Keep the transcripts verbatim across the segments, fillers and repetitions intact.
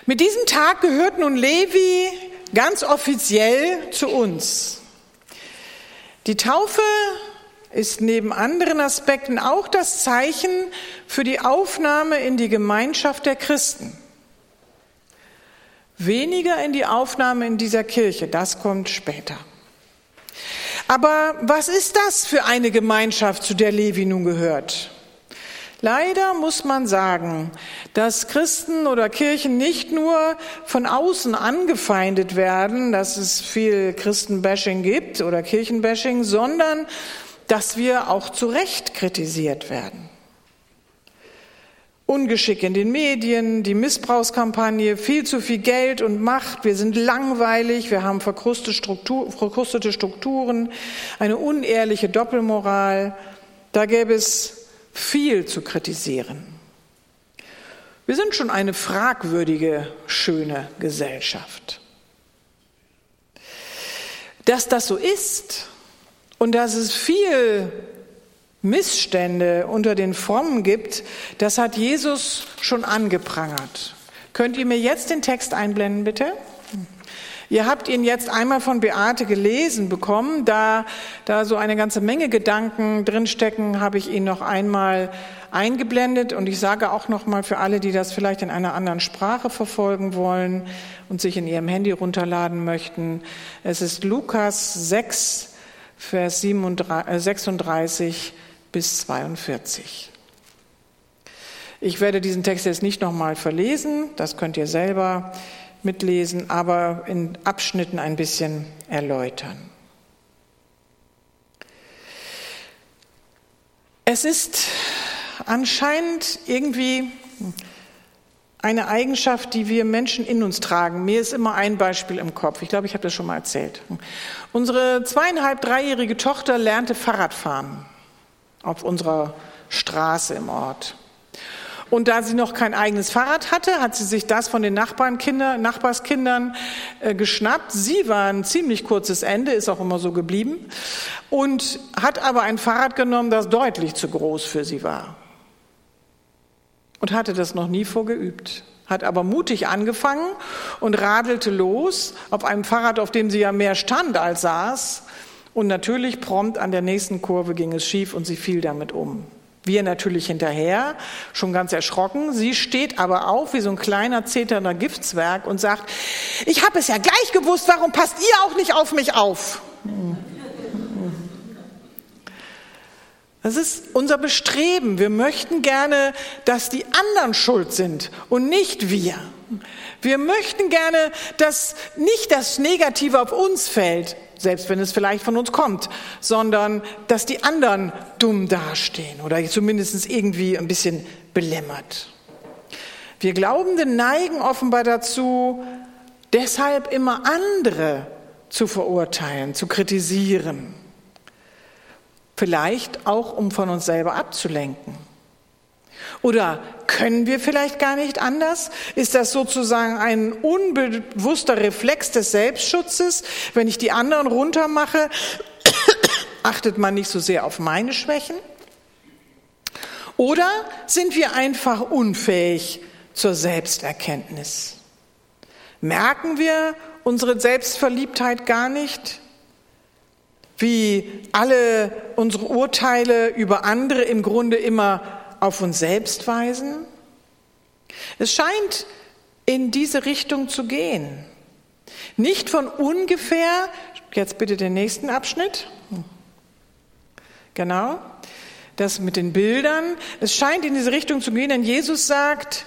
Mit diesem Tag gehört nun Levi ganz offiziell zu uns. Die Taufe ist neben anderen Aspekten auch das Zeichen für die Aufnahme in die Gemeinschaft der Christen. Weniger in die Aufnahme in dieser Kirche, das kommt später. Aber was ist das für eine Gemeinschaft, zu der Levi nun gehört? Leider muss man sagen, dass Christen oder Kirchen nicht nur von außen angefeindet werden, dass es viel Christenbashing gibt oder Kirchenbashing, sondern dass wir auch zu Recht kritisiert werden. Ungeschick in den Medien, die Missbrauchskampagne, viel zu viel Geld und Macht, wir sind langweilig, wir haben verkrustete, Struktur, verkrustete Strukturen, eine unehrliche Doppelmoral. Da gäbe es viel zu kritisieren. Wir sind schon eine fragwürdige, schöne Gesellschaft. Dass das so ist und dass es viel Missstände unter den Frommen gibt, das hat Jesus schon angeprangert. Könnt ihr mir jetzt den Text einblenden, bitte? Ihr habt ihn jetzt einmal von Beate gelesen bekommen. Da, da so eine ganze Menge Gedanken drinstecken, habe ich ihn noch einmal eingeblendet. Und ich sage auch noch mal für alle, die das vielleicht in einer anderen Sprache verfolgen wollen und sich in ihrem Handy runterladen möchten. Es ist Lukas sechs, Vers sechsunddreißig bis zweiundvierzig. Ich werde diesen Text jetzt nicht nochmal verlesen, das könnt ihr selber mitlesen, aber in Abschnitten ein bisschen erläutern. Es ist anscheinend irgendwie eine Eigenschaft, die wir Menschen in uns tragen. Mir ist immer ein Beispiel im Kopf. Ich glaube, ich habe das schon mal erzählt. Unsere zweieinhalb, dreijährige Tochter lernte Fahrradfahren auf unserer Straße im Ort. Und da sie noch kein eigenes Fahrrad hatte, hat sie sich das von den Nachbarnkinder, Nachbarskindern äh, geschnappt. Sie war ein ziemlich kurzes Ende, ist auch immer so geblieben, und hat aber ein Fahrrad genommen, das deutlich zu groß für sie war. Und hatte das noch nie vorgeübt. Hat aber mutig angefangen und radelte los auf einem Fahrrad, auf dem sie ja mehr stand als saß. Und natürlich prompt an der nächsten Kurve ging es schief und sie fiel damit um. Wir natürlich hinterher, schon ganz erschrocken. Sie steht aber auf wie so ein kleiner, zeternder Giftzwerg und sagt, ich habe es ja gleich gewusst, warum passt ihr auch nicht auf mich auf? Das ist unser Bestreben. Wir möchten gerne, dass die anderen schuld sind und nicht wir. Wir möchten gerne, dass nicht das Negative auf uns fällt, selbst wenn es vielleicht von uns kommt, sondern dass die anderen dumm dastehen oder zumindest irgendwie ein bisschen belämmert. Wir Glaubenden neigen offenbar dazu, deshalb immer andere zu verurteilen, zu kritisieren. Vielleicht auch, um von uns selber abzulenken. Oder können wir vielleicht gar nicht anders? Ist das sozusagen ein unbewusster Reflex des Selbstschutzes? Wenn ich die anderen runtermache, achtet man nicht so sehr auf meine Schwächen? Oder sind wir einfach unfähig zur Selbsterkenntnis? Merken wir unsere Selbstverliebtheit gar nicht? Wie alle unsere Urteile über andere im Grunde immer auf uns selbst weisen? Es scheint in diese Richtung zu gehen. Nicht von ungefähr, jetzt bitte den nächsten Abschnitt. Genau, das mit den Bildern. Es scheint in diese Richtung zu gehen, denn Jesus sagt,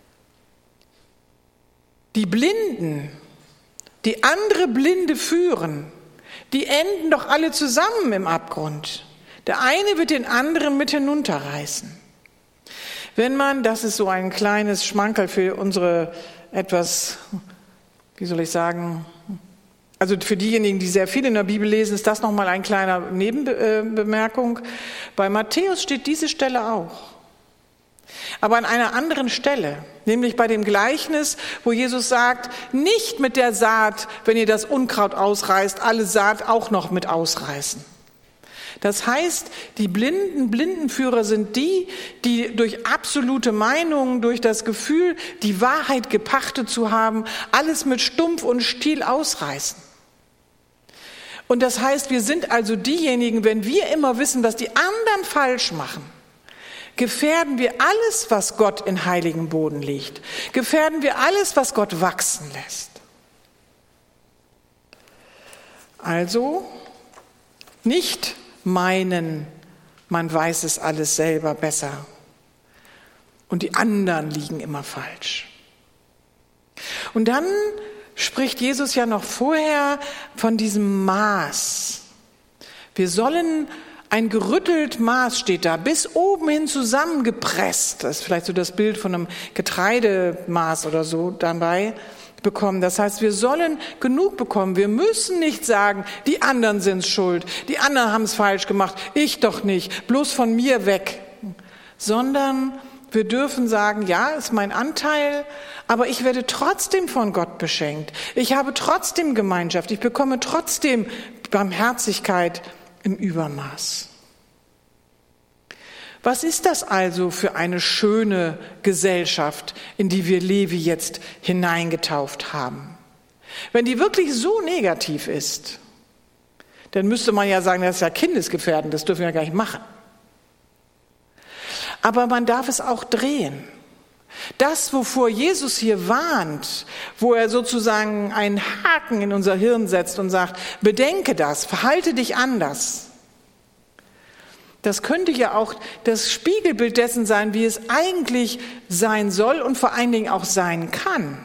die Blinden, die andere Blinde führen, die enden doch alle zusammen im Abgrund. Der eine wird den anderen mit hinunterreißen. Wenn man, das ist so ein kleines Schmankerl für unsere etwas, wie soll ich sagen, also für diejenigen, die sehr viel in der Bibel lesen, ist das nochmal ein kleiner Nebenbemerkung. Bei Matthäus steht diese Stelle auch. Aber an einer anderen Stelle, nämlich bei dem Gleichnis, wo Jesus sagt, nicht mit der Saat, wenn ihr das Unkraut ausreißt, alle Saat auch noch mit ausreißen. Das heißt, die blinden Blindenführer sind die, die durch absolute Meinungen, durch das Gefühl, die Wahrheit gepachtet zu haben, alles mit Stumpf und Stiel ausreißen. Und das heißt, wir sind also diejenigen, wenn wir immer wissen, was die anderen falsch machen, gefährden wir alles, was Gott in heiligen Boden legt. Gefährden wir alles, was Gott wachsen lässt. Also nicht meinen, man weiß es alles selber besser und die anderen liegen immer falsch. Und dann spricht Jesus ja noch vorher von diesem Maß. Wir sollen ein gerüttelt Maß, steht da, bis oben hin zusammengepresst. Das ist vielleicht so das Bild von einem Getreidemaß oder so dabei bekommen. Das heißt, wir sollen genug bekommen. Wir müssen nicht sagen, die anderen sind schuld, die anderen haben es falsch gemacht, ich doch nicht, bloß von mir weg. Sondern wir dürfen sagen, ja, ist mein Anteil, aber ich werde trotzdem von Gott beschenkt. Ich habe trotzdem Gemeinschaft, ich bekomme trotzdem Barmherzigkeit im Übermaß. Was ist das also für eine schöne Gesellschaft, in die wir Levi jetzt hineingetauft haben? Wenn die wirklich so negativ ist, dann müsste man ja sagen, das ist ja kindesgefährdend, das dürfen wir ja gar nicht machen. Aber man darf es auch drehen. Das, wovor Jesus hier warnt, wo er sozusagen einen Haken in unser Hirn setzt und sagt, bedenke das, verhalte dich anders. Das könnte ja auch das Spiegelbild dessen sein, wie es eigentlich sein soll und vor allen Dingen auch sein kann.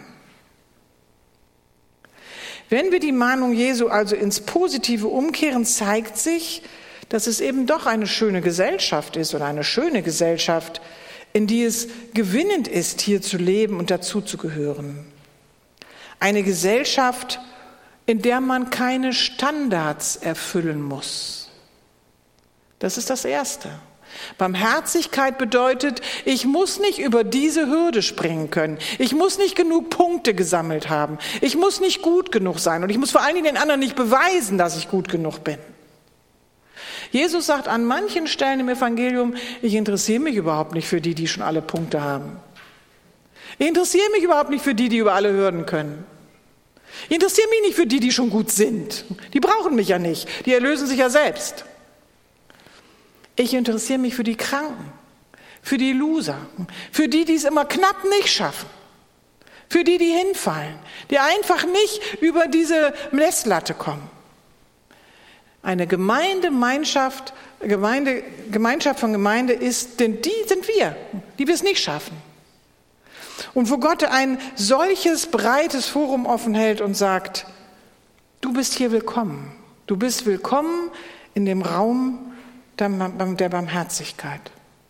Wenn wir die Mahnung Jesu also ins Positive umkehren, zeigt sich, dass es eben doch eine schöne Gesellschaft ist oder eine schöne Gesellschaft, in die es gewinnend ist, hier zu leben und dazuzugehören. Eine Gesellschaft, in der man keine Standards erfüllen muss. Das ist das Erste. Barmherzigkeit bedeutet, ich muss nicht über diese Hürde springen können. Ich muss nicht genug Punkte gesammelt haben. Ich muss nicht gut genug sein. Und ich muss vor allen Dingen den anderen nicht beweisen, dass ich gut genug bin. Jesus sagt an manchen Stellen im Evangelium, ich interessiere mich überhaupt nicht für die, die schon alle Punkte haben. Ich interessiere mich überhaupt nicht für die, die über alle Hürden können. Ich interessiere mich nicht für die, die schon gut sind. Die brauchen mich ja nicht. Die erlösen sich ja selbst. Ich interessiere mich für die Kranken, für die Loser, für die, die es immer knapp nicht schaffen, für die, die hinfallen, die einfach nicht über diese Messlatte kommen. Eine Gemeingemeinschaft, Gemeinde, Gemeinschaft von Gemeinde ist, denn die sind wir, die wir es nicht schaffen. Und wo Gott ein solches breites Forum offen hält und sagt, du bist hier willkommen, du bist willkommen in dem Raum der Barmherzigkeit.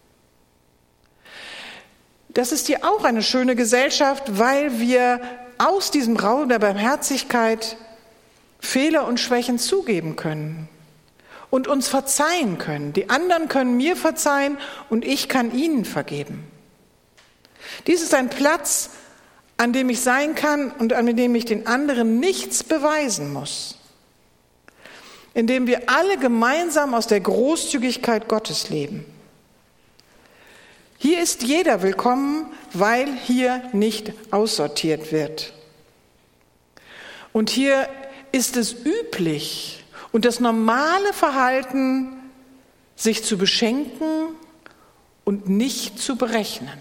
Das ist hier auch eine schöne Gesellschaft, weil wir aus diesem Raum der Barmherzigkeit Fehler und Schwächen zugeben können und uns verzeihen können. Die anderen können mir verzeihen und ich kann ihnen vergeben. Dies ist ein Platz, an dem ich sein kann und an dem ich den anderen nichts beweisen muss. In dem wir alle gemeinsam aus der Großzügigkeit Gottes leben. Hier ist jeder willkommen, weil hier nicht aussortiert wird. Und hier ist es üblich und das normale Verhalten, sich zu beschenken und nicht zu berechnen.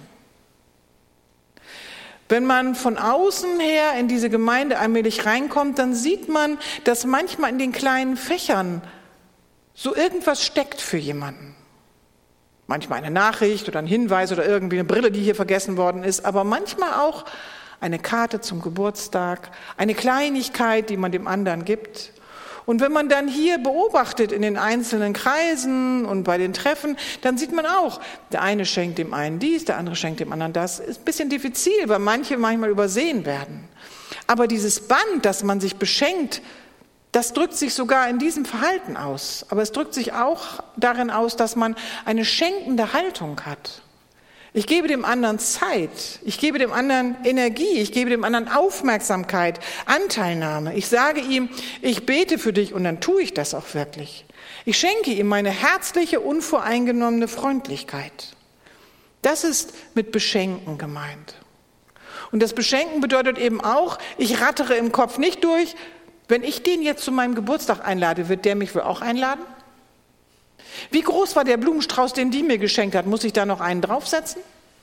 Wenn man von außen her in diese Gemeinde allmählich reinkommt, dann sieht man, dass manchmal in den kleinen Fächern so irgendwas steckt für jemanden. Manchmal eine Nachricht oder ein Hinweis oder irgendwie eine Brille, die hier vergessen worden ist, aber manchmal auch eine Karte zum Geburtstag, eine Kleinigkeit, die man dem anderen gibt. Und wenn man dann hier beobachtet in den einzelnen Kreisen und bei den Treffen, dann sieht man auch, der eine schenkt dem einen dies, der andere schenkt dem anderen das. Ist ein bisschen diffizil, weil manche manchmal übersehen werden. Aber dieses Band, dass man sich beschenkt, das drückt sich sogar in diesem Verhalten aus. Aber es drückt sich auch darin aus, dass man eine schenkende Haltung hat. Ich gebe dem anderen Zeit, ich gebe dem anderen Energie, ich gebe dem anderen Aufmerksamkeit, Anteilnahme. Ich sage ihm, ich bete für dich und dann tue ich das auch wirklich. Ich schenke ihm meine herzliche, unvoreingenommene Freundlichkeit. Das ist mit Beschenken gemeint. Und das Beschenken bedeutet eben auch, ich rattere im Kopf nicht durch, wenn ich den jetzt zu meinem Geburtstag einlade, wird der mich wohl auch einladen? Wie groß war der Blumenstrauß, den die mir geschenkt hat? Muss ich da noch einen draufsetzen?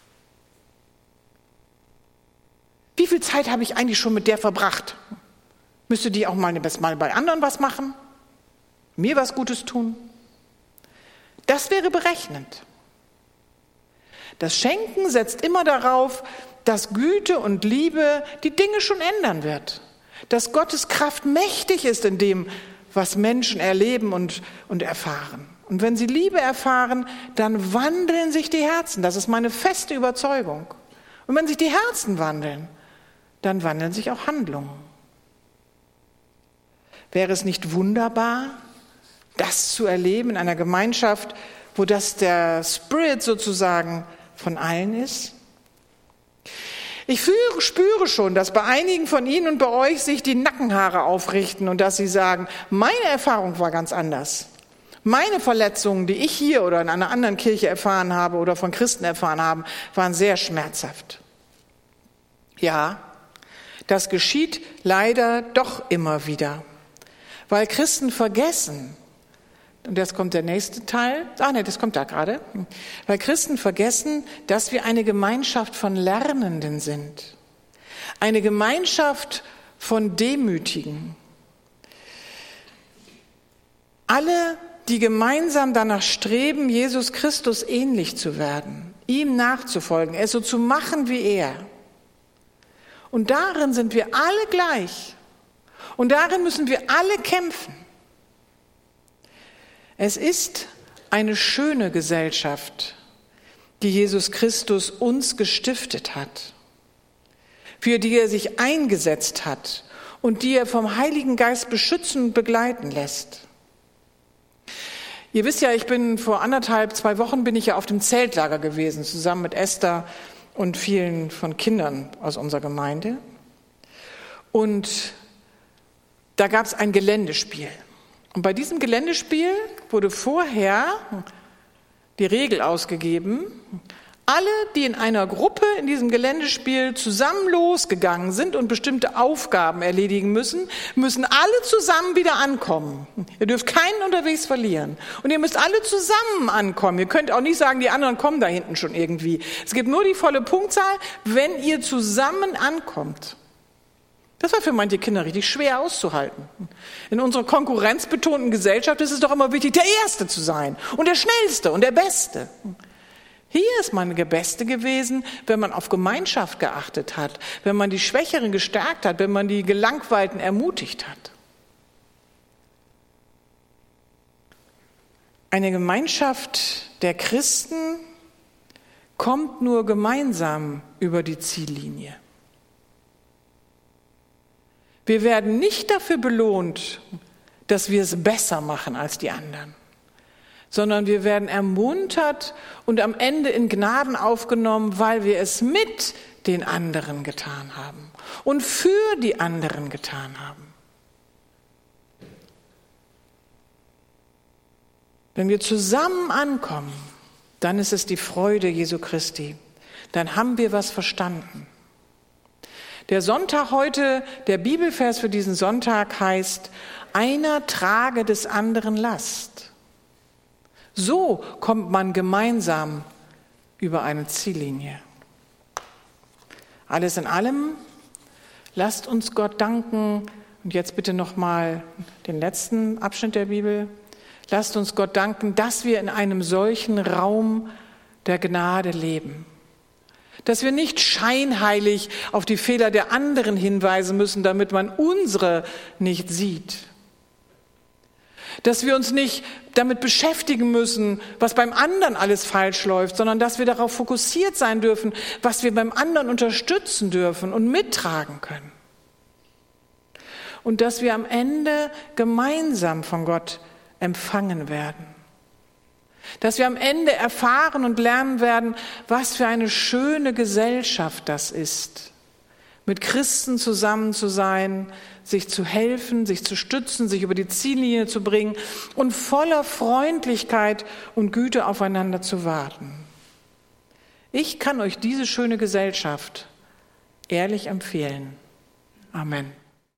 Wie viel Zeit habe ich eigentlich schon mit der verbracht? Müsste die auch mal, mal bei anderen was machen? Mir was Gutes tun? Das wäre berechnend. Das Schenken setzt immer darauf, dass Güte und Liebe die Dinge schon ändern wird. Dass Gottes Kraft mächtig ist in dem, was Menschen erleben und, und erfahren. Und wenn sie Liebe erfahren, dann wandeln sich die Herzen. Das ist meine feste Überzeugung. Und wenn sich die Herzen wandeln, dann wandeln sich auch Handlungen. Wäre es nicht wunderbar, das zu erleben in einer Gemeinschaft, wo das der Spirit sozusagen von allen ist? Ich fühle, spüre schon, dass bei einigen von Ihnen und bei euch sich die Nackenhaare aufrichten und dass Sie sagen, meine Erfahrung war ganz anders. Meine Verletzungen, die ich hier oder in einer anderen Kirche erfahren habe oder von Christen erfahren habe, waren sehr schmerzhaft. Ja, das geschieht leider doch immer wieder, weil Christen vergessen, und jetzt kommt der nächste Teil, ah ne, das kommt da gerade, weil Christen vergessen, dass wir eine Gemeinschaft von Lernenden sind, eine Gemeinschaft von Demütigen. Alle, die gemeinsam danach streben, Jesus Christus ähnlich zu werden, ihm nachzufolgen, es so zu machen wie er. Und darin sind wir alle gleich. Und darin müssen wir alle kämpfen. Es ist eine schöne Gesellschaft, die Jesus Christus uns gestiftet hat, für die er sich eingesetzt hat und die er vom Heiligen Geist beschützen und begleiten lässt. Ihr wisst ja, ich bin vor anderthalb, zwei Wochen bin ich ja auf dem Zeltlager gewesen, zusammen mit Esther und vielen von Kindern aus unserer Gemeinde. Und da gab es ein Geländespiel. Und bei diesem Geländespiel wurde vorher die Regel ausgegeben, alle, die in einer Gruppe in diesem Geländespiel zusammen losgegangen sind und bestimmte Aufgaben erledigen müssen, müssen alle zusammen wieder ankommen. Ihr dürft keinen unterwegs verlieren. Und ihr müsst alle zusammen ankommen. Ihr könnt auch nicht sagen, die anderen kommen da hinten schon irgendwie. Es gibt nur die volle Punktzahl, wenn ihr zusammen ankommt. Das war für manche Kinder richtig schwer auszuhalten. In unserer konkurrenzbetonten Gesellschaft ist es doch immer wichtig, der Erste zu sein und der Schnellste und der Beste. Hier ist man der Beste gewesen, wenn man auf Gemeinschaft geachtet hat, wenn man die Schwächeren gestärkt hat, wenn man die Gelangweilten ermutigt hat. Eine Gemeinschaft der Christen kommt nur gemeinsam über die Ziellinie. Wir werden nicht dafür belohnt, dass wir es besser machen als die anderen, sondern wir werden ermuntert und am Ende in Gnaden aufgenommen, weil wir es mit den anderen getan haben und für die anderen getan haben. Wenn wir zusammen ankommen, dann ist es die Freude Jesu Christi. Dann haben wir was verstanden. Der Sonntag heute, der Bibelvers für diesen Sonntag heißt, einer trage des anderen Last. So kommt man gemeinsam über eine Ziellinie. Alles in allem, lasst uns Gott danken. Und jetzt bitte nochmal den letzten Abschnitt der Bibel. Lasst uns Gott danken, dass wir in einem solchen Raum der Gnade leben. Dass wir nicht scheinheilig auf die Fehler der anderen hinweisen müssen, damit man unsere nicht sieht. Dass wir uns nicht damit beschäftigen müssen, was beim anderen alles falsch läuft, sondern dass wir darauf fokussiert sein dürfen, was wir beim anderen unterstützen dürfen und mittragen können. Und dass wir am Ende gemeinsam von Gott empfangen werden. Dass wir am Ende erfahren und lernen werden, was für eine schöne Gesellschaft das ist, mit Christen zusammen zu sein, sich zu helfen, sich zu stützen, sich über die Ziellinie zu bringen und voller Freundlichkeit und Güte aufeinander zu warten. Ich kann euch diese schöne Gesellschaft ehrlich empfehlen. Amen.